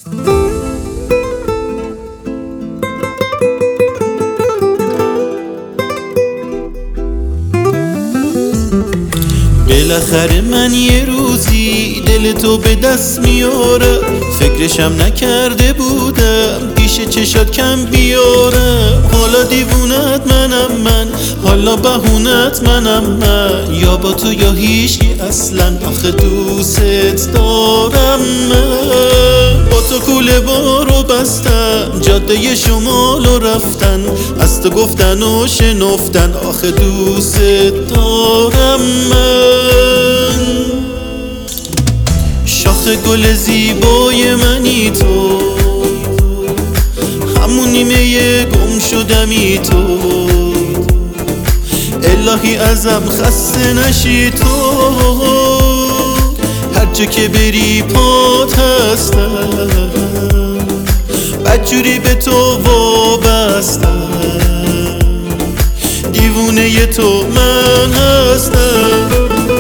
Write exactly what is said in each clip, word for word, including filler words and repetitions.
بالاخره من یه روزی دل تو به دست میارم، فکرشم نکرده بودم پیش چشات کم بیارم. حالا دیوونت منم من، حالا بهونت منم من، یا با تو یا هیچکی اصلا، آخه دوست دارم من. با تو کوله بارو بستم، جاده شمال رو رفتن، از تو گفتن و شنفتن، آخه دوست دارم من. شاخ گل زیبای منی تو، همون نیمه گم شدمی تو، الهی ازم خسته نشی تو، هرچه که بری پات هستم، بدجوری به تو وابستم، دیوونه تو من هستم.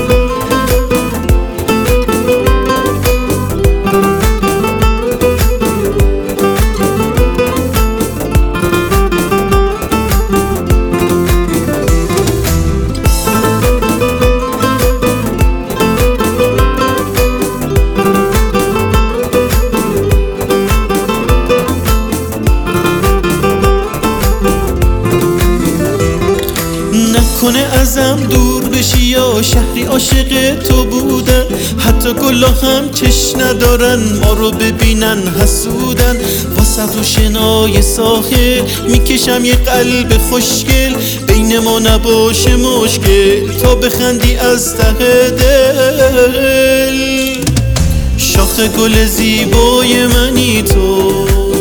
کنه ازم دور بشی یا شهری عاشق تو بودن، حتی گلا هم چش ندارن ما رو ببینن حسودن. واسه تو شنای ساحل میکشم یه قلب خوشگل، بین ما نباشه مشکل تا بخندی از ته دل. شاخ گل زیبای منی تو،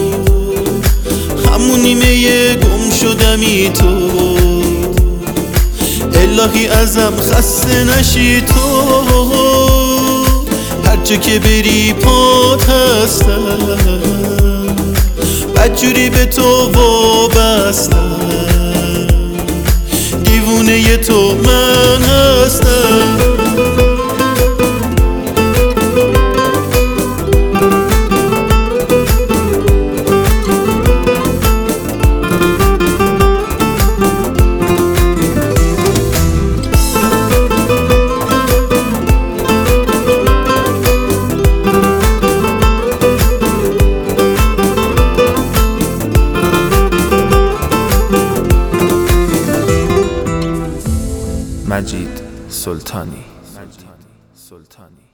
همون نیمه گم شدمی تو، الهی ازم خسته نشی تو، هرچه که بری پات هستم، بدجوری به تو وابستم، دیوونه تو من هستم. مجید سلطانی.